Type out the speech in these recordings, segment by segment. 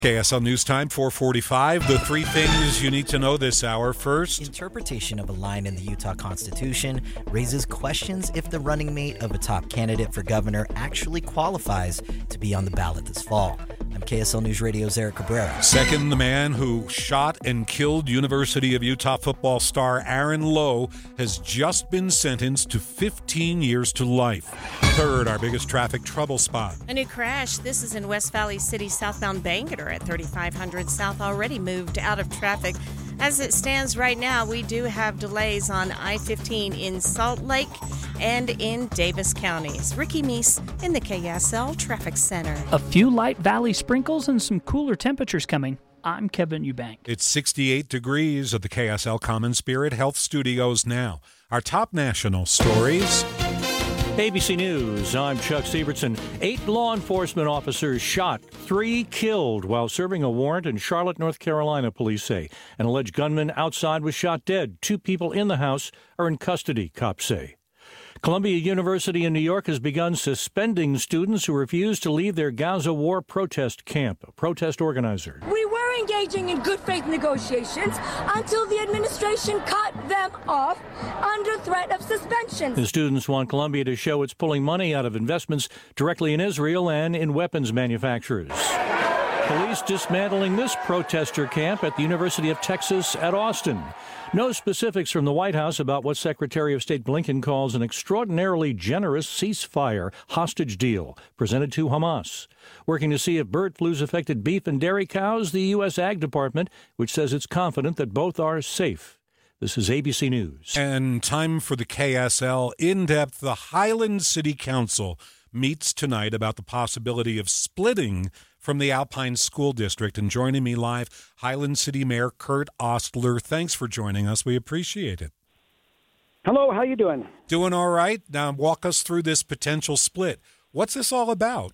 KSL News Time, 4:45. The three things you need to know this hour. First, interpretation of a line in the Utah Constitution raises questions if the running mate of a top candidate for governor actually qualifies to be on the ballot this fall. I'm KSL News Radio's Eric Cabrera. Second, the man who shot and killed University of Utah football star Aaron Lowe has just been sentenced to 15 years to life. Third, our biggest traffic trouble spot. A new crash. This is in West Valley City, southbound Bangerter at 3500 South, already moved out of traffic. As it stands right now, we do have delays on I-15 in Salt Lake and in Davis counties. Ricky Meese in the KSL Traffic Center. A few light valley sprinkles and some cooler temperatures coming. I'm Kevin Eubank. It's 68 degrees at the KSL Common Spirit Health Studios now. Our top national stories. ABC News, I'm Chuck Sievertson. 8 law enforcement officers shot, 3 killed while serving a warrant in Charlotte, North Carolina, police say. An alleged gunman outside was shot dead. 2 people in the house are in custody, cops say. Columbia University in New York has begun suspending students who refuse to leave their Gaza War protest camp. A protest organizer. We were engaging in good faith negotiations until the administration cut them off under threat of suspension. The students want Columbia to show it's pulling money out of investments directly in Israel and in weapons manufacturers. Police dismantling this protester camp at the University of Texas at Austin. No specifics from the White House about what Secretary of State Blinken calls an extraordinarily generous ceasefire hostage deal presented to Hamas. Working to see if bird flu's affected beef and dairy cows, the U.S. Ag Department, which says it's confident that both are safe. This is ABC News. And time for the KSL In-Depth. The Highland City Council meets tonight about the possibility of splitting from the Alpine School District. And joining me live, Highland City Mayor Kurt Ostler. Thanks for joining us. We appreciate it. Hello, how you doing? Doing all right. Now walk us through this potential split. What's this all about?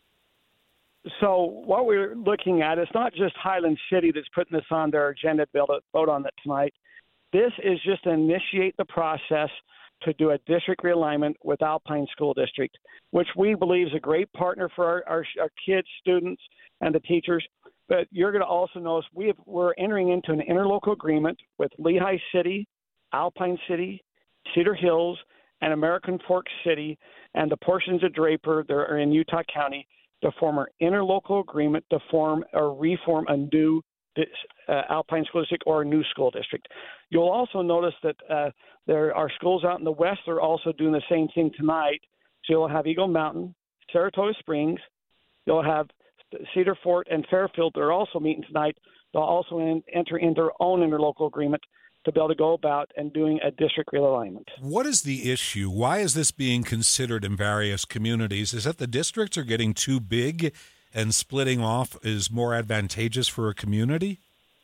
So what we're looking at, it's not just Highland City that's putting this on their agenda to be able to vote on it tonight. This is just to initiate the process to do a district realignment with Alpine School District, which we believe is a great partner for our kids, students, and the teachers. But you're going to also notice we're entering into an interlocal agreement with Lehigh City, Alpine City, Cedar Hills, and American Fork City, and the portions of Draper that are in Utah County to form an interlocal agreement to form or reform a new Alpine School District or a new school district. You'll also notice that there are schools out in the west that are also doing the same thing tonight. So you'll have Eagle Mountain, Saratoga Springs. You'll have Cedar Fort and Fairfield that are also meeting tonight. They'll also enter into their own interlocal agreement to be able to go about and doing a district realignment. What is the issue? Why is this being considered in various communities? Is that the districts are getting too big and splitting off is more advantageous for a community?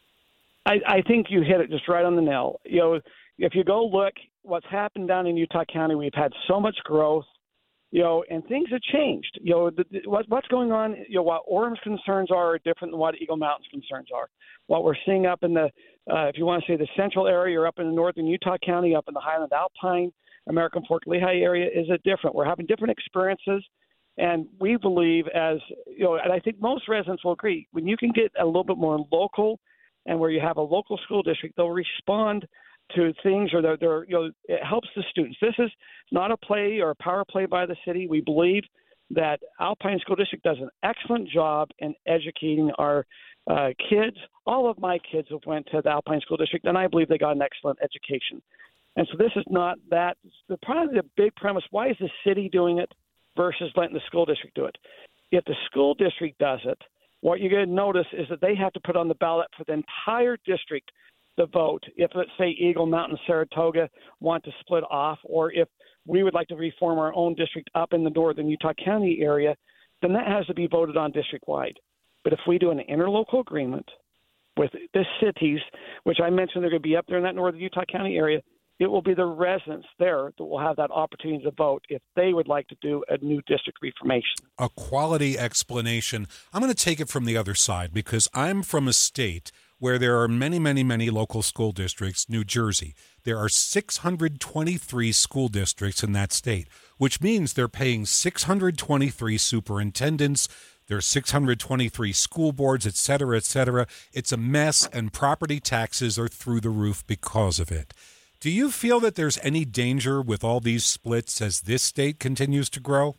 I think you hit it just right on the nail. You know, if you go look what's happened down in Utah County, we've had so much growth, you know, and things have changed. You know, what's going on, you know, what Orem's concerns are different than what Eagle Mountain's concerns are. What we're seeing up in the, if you want to say the central area or up in the northern Utah County, up in the Highland Alpine, American Fork Lehigh area is a different. We're having different experiences. And we believe as, you know, and I think most residents will agree, when you can get a little bit more local and where you have a local school district, they'll respond to things or they're you know, it helps the students. This is not a play or a power play by the city. We believe that Alpine School District does an excellent job in educating our kids. All of my kids have went to the Alpine School District, and I believe they got an excellent education. And so this is not that. Probably the big premise, why is the city doing it versus letting the school district do it? If the school district does it, what you're going to notice is that they have to put on the ballot for the entire district to vote. If, let's say, Eagle Mountain, Saratoga want to split off, or if we would like to reform our own district up in the northern Utah County area, then that has to be voted on district-wide. But if we do an interlocal agreement with the cities, which I mentioned they're going to be up there in that northern Utah County area, it will be the residents there that will have that opportunity to vote if they would like to do a new district reformation. A quality explanation. I'm going to take it from the other side because I'm from a state where there are many, many, many local school districts, New Jersey. There are 623 school districts in that state, which means they're paying 623 superintendents There's 623 school boards, et cetera, et cetera. It's a mess, and property taxes are through the roof because of it. Do you feel that there's any danger with all these splits as this state continues to grow?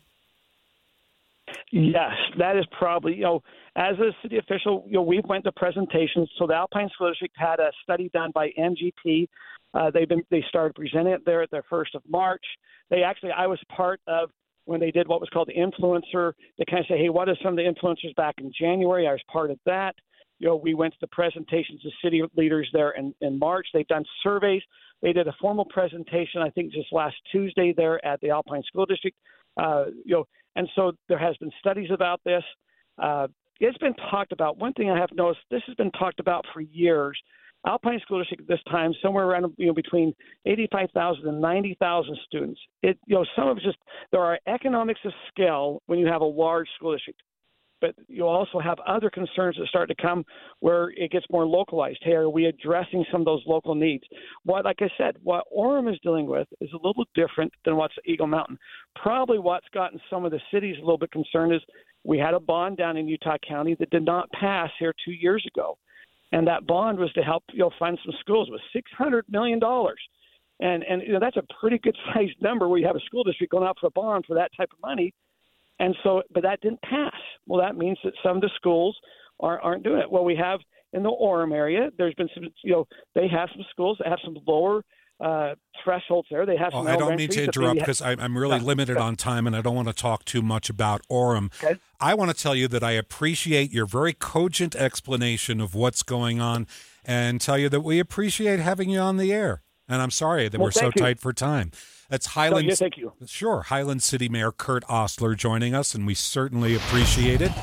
Yes, that is probably, as a city official, we've went to presentations. So the Alpine School District had a study done by MGP. They started presenting it there at the 1st of March. I was part of when they did what was called the influencer. They kind of say, hey, what are some of the influencers back in January? I was part of that. We went to the presentations to city leaders there in March. They've done surveys. They did a formal presentation, I think, just last Tuesday there at the Alpine School District. And so there has been studies about this. It's been talked about. One thing I have noticed, this has been talked about for years. Alpine School District at this time, somewhere around between 85,000 and 90,000 students. Some of it's just there are economics of scale when you have a large school district, but you also have other concerns that start to come where it gets more localized. Hey, are we addressing some of those local needs? Like I said, what Orem is dealing with is a little different than what's Eagle Mountain. Probably what's gotten some of the cities a little bit concerned is we had a bond down in Utah County that did not pass here 2 years ago. And that bond was to help fund some schools with $600 million. And that's a pretty good sized number where you have a school district going out for a bond for that type of money. And so, but that didn't pass. Well, that means that some of the schools aren't doing it. Well, we have in the Orem area, there's been some, they have some schools that have some lower thresholds there. They have some. I don't mean to interrupt because I'm really limited on time, and I don't want to talk too much about Orem. Okay. I want to tell you that I appreciate your very cogent explanation of what's going on, and tell you that we appreciate having you on the air. And I'm sorry that we're so tight for time. That's Highland. Thank you. Sure, Highland City Mayor Kurt Ostler joining us, and we certainly appreciate it.